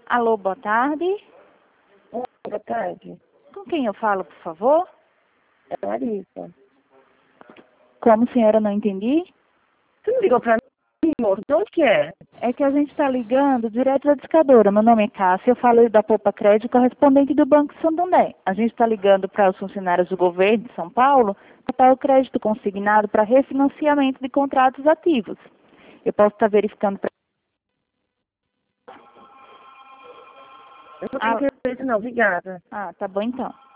Alô, boa tarde. Boa tarde. Com quem eu falo, por favor? É Larissa. Como, senhora, não entendi? Você não ligou pra mim, moço? De onde que é? É que a gente está ligando direto da discadora. Meu nome é Cássia, eu falo da Poupa Crédito, correspondente do Banco Santander. A gente está ligando para os funcionários do governo de São Paulo para o crédito consignado para refinanciamento de contratos ativos. Eu posso estar verificando para... Eu não tenho interesse não, obrigada. Tá bom então.